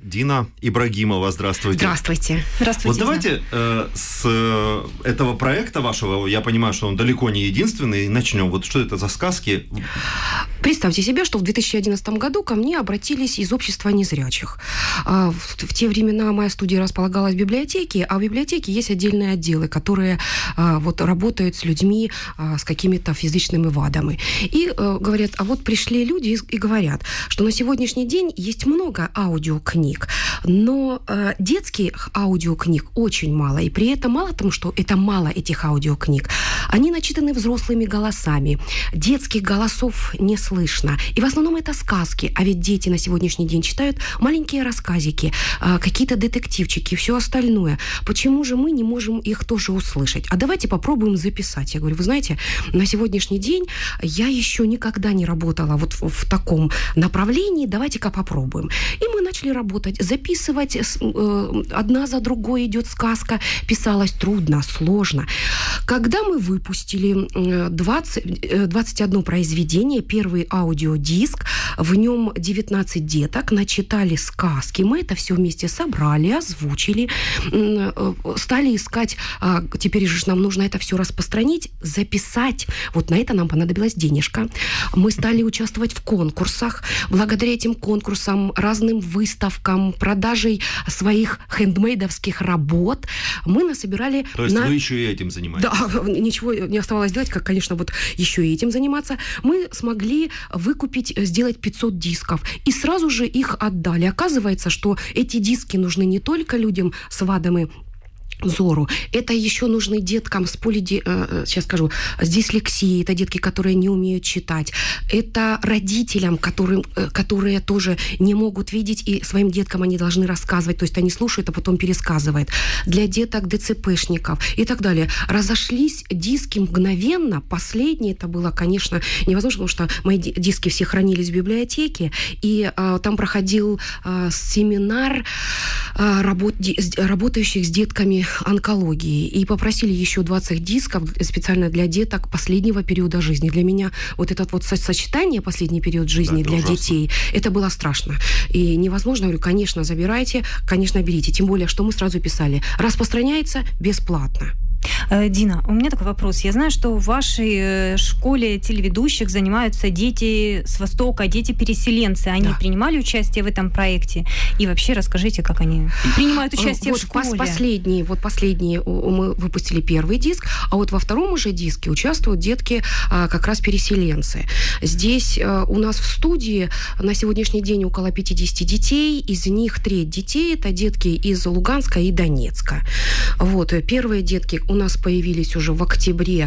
Дина Ибрагимова. Здравствуйте. Здравствуйте. Здравствуйте. Вот давайте с этого проекта вашего, я понимаю, что он далеко не единственный, начнем. Вот что это за сказки? Представьте себе, что в 2011 году ко мне обратились из общества незрячих. В те времена моя студия располагалась в библиотеке, а в библиотеке есть отдельные отделы, которые вот работают с людьми с какими-то физическими вадами. И говорят, а вот пришли люди и говорят, что на сегодняшний день есть много аудиокниг, но детских аудиокниг очень мало. И при этом мало того, что это мало этих аудиокниг, они начитаны взрослыми голосами. Детских голосов не слышно. И в основном это сказки. А ведь дети на сегодняшний день читают маленькие рассказики, какие-то детективчики и все остальное. Почему же мы не можем их тоже услышать? А давайте попробуем записать. Я говорю, вы знаете, на сегодняшний день я еще никогда не работала вот в таком направлении. Давайте-ка попробуем. И мы начали работать, записывать. Одна за другой идет сказка. Писалось трудно, сложно. Когда мы выпустили 21 произведение, первый аудиодиск, в нем 19 деток начитали сказки. Мы это все вместе собрали, озвучили, стали искать, теперь же нам нужно это все распространить, записать. Вот на это нам понадобилась денежка. Мы стали участвовать в конкурсах. Благодаря этим конкурсам, разным выставкам, продажей своих хендмейдовских работ мы насобирали... То есть вы еще и этим занимаетесь? Да, ничего не оставалось делать, как, конечно, вот еще и этим заниматься. Мы смогли выкупить, сделать 500 дисков. И сразу же их отдали. Оказывается, что эти диски нужны не только людям с вадами зору. Это еще нужны деткам с сейчас скажу, с дислексией. Это детки, которые не умеют читать. Это родителям, которые тоже не могут видеть, и своим деткам они должны рассказывать. То есть они слушают, а потом пересказывают. Для деток ДЦПшников и так далее. Разошлись диски мгновенно. Последнее это было, конечно, невозможно, потому что мои диски все хранились в библиотеке, и там проходил семинар работающих с детками онкологии, и попросили еще 20 дисков специально для деток последнего периода жизни. Для меня вот это вот сочетание последний период жизни для детей, это было страшно. И невозможно, говорю, конечно, забирайте, конечно, берите. Тем более, что мы сразу писали, распространяется бесплатно. Дина, у меня такой вопрос. Я знаю, что в вашей школе телеведущих занимаются дети с Востока, дети-переселенцы. Они принимали участие в этом проекте? И вообще расскажите, как они принимают участие в школе. Последние мы выпустили первый диск, а вот во втором уже диске участвуют детки как раз переселенцы. Здесь у нас в студии на сегодняшний день около 50 детей, из них треть детей это детки из Луганска и Донецка. Вот, первые детки у нас появились уже в октябре,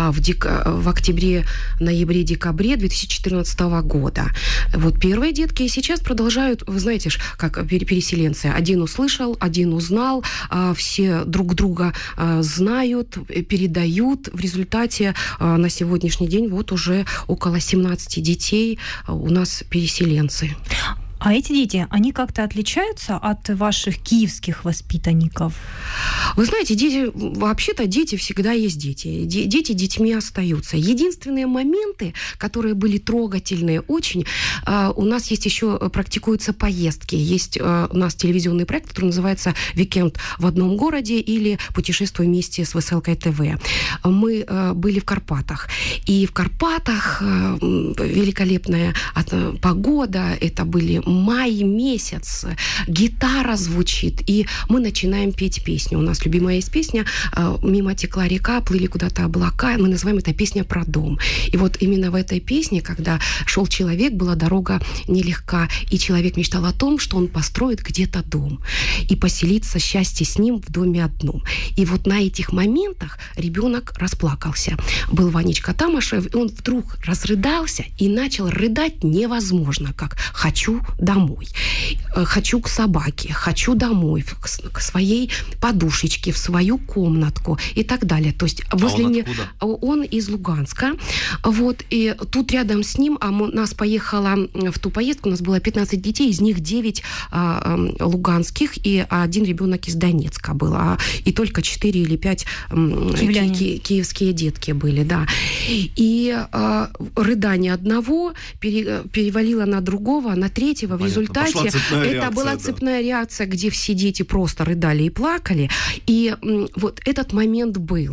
ноябре, декабре 2014 года. Вот первые детки и сейчас продолжают, вы знаете, как переселенцы. Один услышал, один узнал, все друг друга знают, передают. В результате на сегодняшний день вот уже около 17 детей у нас переселенцы. А эти дети, они как-то отличаются от ваших киевских воспитанников? Вы знаете, вообще-то дети всегда есть дети. Дети детьми остаются. Единственные моменты, которые были трогательные очень, у нас есть еще, практикуются поездки. Есть у нас телевизионный проект, который называется «Викенд в одном городе» или «Путешествуй вместе с Веселкой ТВ». Мы были в Карпатах. И в Карпатах великолепная погода, это были май месяц, гитара звучит, и мы начинаем петь песню. У нас любимая есть песня «Мимо текла река, плыли куда-то облака». Мы называем это песня про дом. И вот именно в этой песне, когда шел человек, была дорога нелегка, и человек мечтал о том, что он построит где-то дом и поселится счастье с ним в доме одном. И вот на этих моментах ребенок расплакался. Был Ванечка Тамашев, и он вдруг разрыдался и начал рыдать невозможно, как «хочу домой, хочу к собаке, хочу домой, к своей подушечке, в свою комнатку» и так далее. То есть он из Луганска. Вот, и тут рядом с ним, нас поехало в ту поездку, у нас было 15 детей, из них 9 луганских и 1 ребенок из Донецка был, и только 4 или 5 киевские детки были, да. И рыдание одного перевалило на другого, на третьего, в результате это была цепная реакция, где все дети просто рыдали и плакали. И вот этот момент был.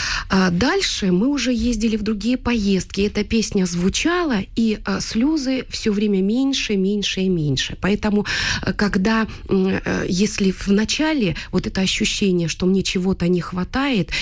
Дальше мы уже ездили в другие поездки. Эта песня звучала, и слезы все время меньше, меньше и меньше. Поэтому, когда, если в начале вот это ощущение, что мне чего-то не хватает,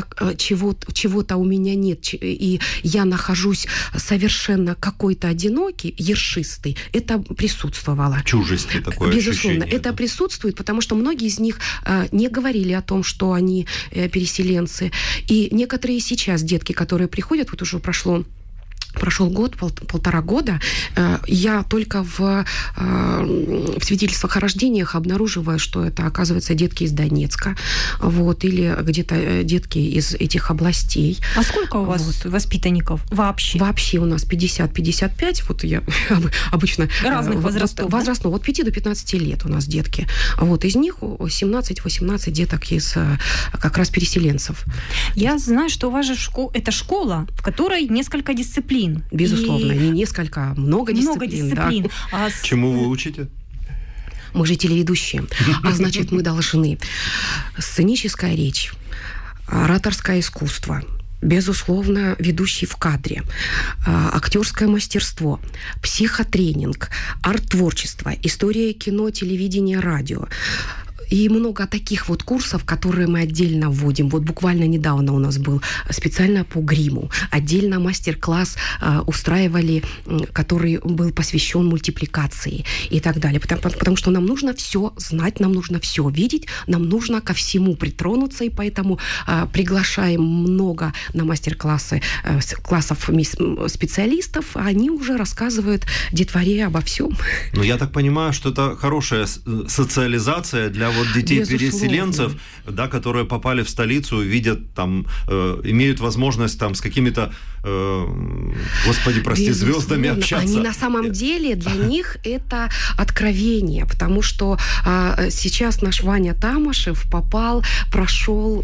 чего-то у меня нет, и я нахожусь совершенно какой-то одинокий, ершистый, это присутствовало. Чужести такое безусловно, ощущение. Это присутствует, потому что многие из них не говорили о том, что они переселенцы. И некоторые сейчас детки, которые приходят, вот уже прошел год, полтора года, я только в свидетельствах о рождениях обнаруживаю, что это, оказывается, детки из Донецка, вот, или где-то детки из этих областей. А сколько у вас воспитанников вообще? Вообще у нас 50-55, вот я обычно... Разных возрастов, возрастов, от 5 до 15 лет у нас детки. Вот, из них 17-18 деток из как раз переселенцев. Я знаю, что у вас же это школа, в которой несколько дисциплин. Безусловно, не несколько, а много дисциплин. Да. Чему вы учите? Мы же телеведущие, а значит, мы должны сценическая речь, ораторское искусство, безусловно, ведущий в кадре, актерское мастерство, психотренинг, арт-творчество, история кино, телевидение, радио. И много таких вот курсов, которые мы отдельно вводим. Вот буквально недавно у нас был специально по гриму. Отдельно мастер-класс устраивали, который был посвящен мультипликации и так далее. Потому что нам нужно все знать, нам нужно все видеть, нам нужно ко всему притронуться, и поэтому приглашаем много на мастер-классы классов специалистов, а они уже рассказывают детворе обо всем. Но я так понимаю, что это хорошая социализация для вот детей-переселенцев, да, которые попали в столицу, видят там, имеют возможность там с какими-то, господи, прости, звездами общаться. Они на самом деле, для них это откровение, потому что сейчас наш Ваня Тамашев прошел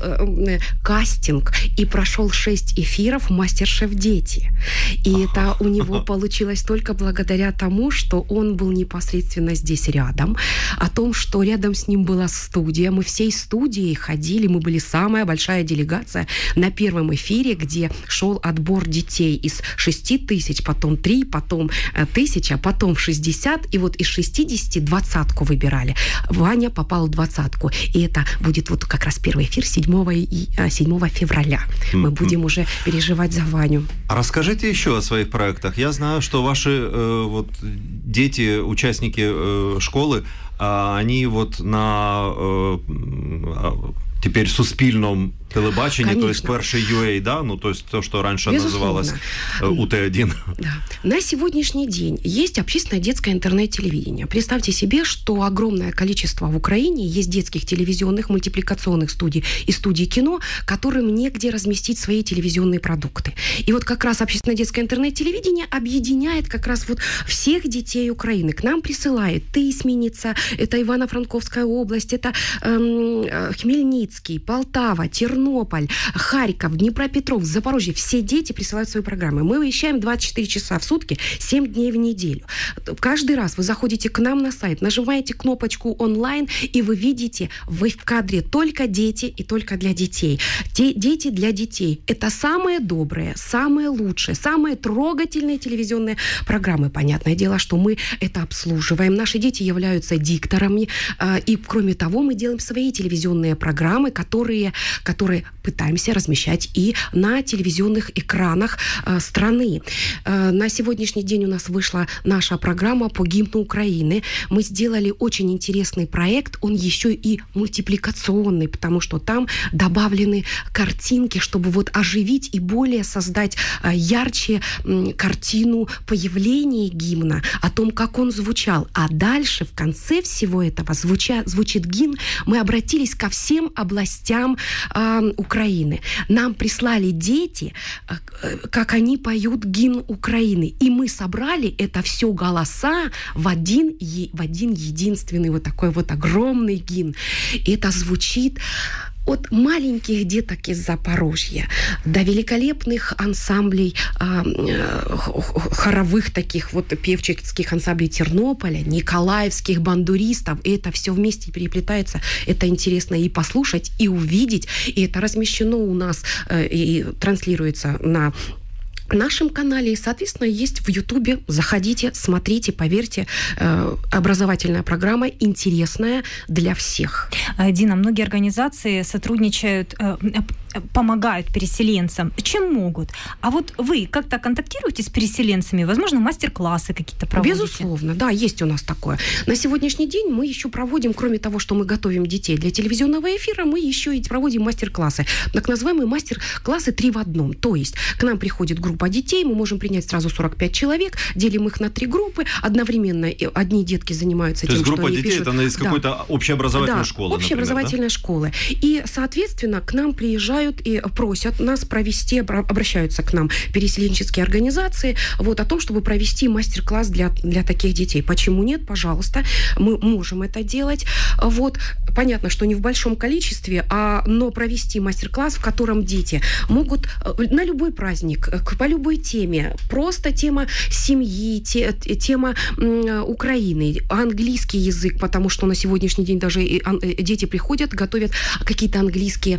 кастинг и прошел 6 эфиров «Мастер-шеф Дети». И это у него получилось только благодаря тому, что он был непосредственно здесь рядом, о том, что рядом с ним была студия. Мы всей студией ходили, мы были самая большая делегация на первом эфире, где шел отбор детей из 6 тысяч, потом 3, потом 1000, потом 60, и вот из 60 20-ку выбирали. Ваня попал в 20-ку, и это будет вот как раз первый эфир 7 февраля. Мы будем уже переживать за Ваню. А расскажите еще о своих проектах. Я знаю, что ваши вот дети, участники школы, они вот на теперь суспільном телебаченні, то есть перший UA, да? Ну, то есть то, что раньше называлось УТ-1. Да. На сегодняшний день есть общественное детское интернет-телевидение. Представьте себе, что огромное количество в Украине есть детских телевизионных мультипликационных студий и студий кино, которым негде разместить свои телевизионные продукты. И вот как раз общественное детское интернет-телевидение объединяет как раз вот всех детей Украины. К нам присылает Тысьменица, это Ивано-Франковская область, это Хмельницкий, Полтава, Тернополь, Харьков, Днепропетровск, Запорожье. Все дети присылают свои программы. Мы вещаем 24 часа в сутки, 7 дней в неделю. Каждый раз вы заходите к нам на сайт, нажимаете кнопочку онлайн, и вы видите, вы в кадре только дети и только для детей. Дети для детей. Это самые добрые, самые лучшие, самые трогательные телевизионные программы. Понятное дело, что мы это обслуживаем. Наши дети являются дикторами. И, кроме того, мы делаем свои телевизионные программы, которые пытаемся размещать и на телевизионных экранах страны. На сегодняшний день у нас вышла наша программа по гимну Украины. Мы сделали очень интересный проект, он еще и мультипликационный, потому что там добавлены картинки, чтобы вот оживить и более создать ярче картину появления гимна, о том, как он звучал. А дальше, в конце всего этого, звучит гимн. Мы обратились ко всем областям Украины. Нам прислали дети, как они поют гимн Украины. И мы собрали это все голоса в один единственный вот такой вот огромный гимн. И это звучит от маленьких деток из Запорожья до великолепных ансамблей, хоровых таких вот певческих ансамблей Тернополя, николаевских бандуристов, и это все вместе переплетается. Это интересно и послушать, и увидеть, и это размещено у нас и транслируется на нашем канале, и, соответственно, есть в Ютубе. Заходите, смотрите, поверьте, образовательная программа интересная для всех. Дина, многие организации сотрудничают, помогают переселенцам. Чем могут? А вот вы как-то контактируете с переселенцами? Возможно, мастер-классы какие-то проводите? Безусловно, да, есть у нас такое. На сегодняшний день мы еще проводим, кроме того, что мы готовим детей для телевизионного эфира, мы еще и проводим мастер-классы. Так называемые мастер-классы 3 в 1. То есть к нам приходит группа детей, мы можем принять сразу 45 человек, делим их на 3 группы, одновременно одни детки занимаются тем, что они пишут. То есть группа детей, это из какой-то общеобразовательной школы, общеобразовательной школы. И, соответственно, к нам приезжают и просят нас провести, обращаются к нам переселенческие организации, вот, о том, чтобы провести мастер-класс для таких детей. Почему нет? Пожалуйста, мы можем это делать. Вот. Понятно, что не в большом количестве, но провести мастер-класс, в котором дети могут на любой праздник, по любой теме, просто тема семьи, тема Украины, английский язык, потому что на сегодняшний день даже дети приходят, готовят какие-то английские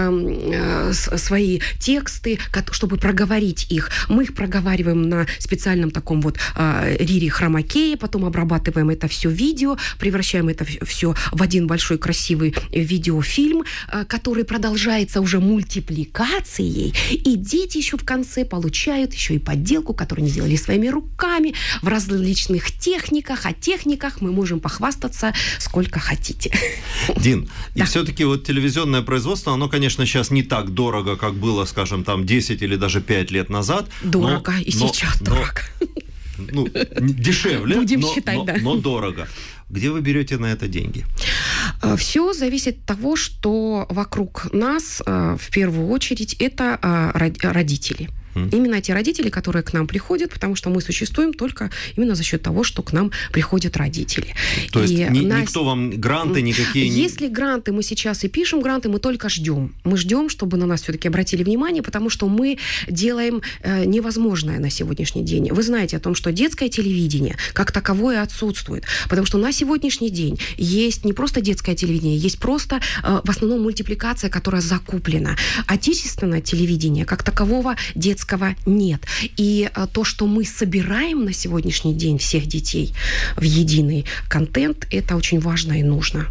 свои тексты, чтобы проговорить их. Мы их проговариваем на специальном таком вот рире хромакее, потом обрабатываем это все видео, превращаем это все в один большой красивый видеофильм, который продолжается уже мультипликацией, и дети еще в конце получают еще и подделку, которую они делали своими руками, в различных техниках. О техниках мы можем похвастаться сколько хотите. Дин, и все-таки вот телевизионное производство, оно, конечно, сейчас не так дорого, как было, скажем, там 10 или даже 5 лет назад. Дорого, и сейчас дорого. Ну, дешевле, будем считать, да. Но дорого. Где вы берете на это деньги? Все зависит от того, что вокруг нас, в первую очередь, это родители. Именно те родители, которые к нам приходят, потому что мы существуем только именно за счет того, что к нам приходят родители. То есть никто вам гранты никакие... Если гранты, мы сейчас и пишем гранты, мы только ждем. Мы ждем, чтобы на нас все-таки обратили внимание, потому что мы делаем невозможное на сегодняшний день. Вы знаете о том, что детское телевидение как таковое отсутствует, потому что на сегодняшний день есть не просто детское телевидение, есть просто в основном мультипликация, которая закуплена. Отечественное телевидение как такового детского нет. И то, что мы собираем на сегодняшний день всех детей в единый контент, это очень важно и нужно.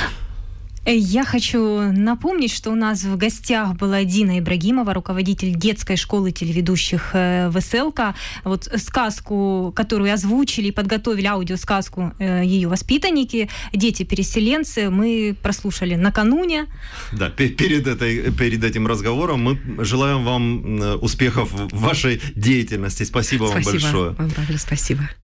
Я хочу напомнить, что у нас в гостях была Дина Ибрагимова, руководитель детской школы телеведущих «Веселка». Вот сказку, которую озвучили и подготовили, аудиосказку, ее воспитанники, дети-переселенцы, мы прослушали накануне. Да, перед этим разговором мы желаем вам успехов в вашей деятельности. Спасибо вам большое. Вам, Павел, спасибо.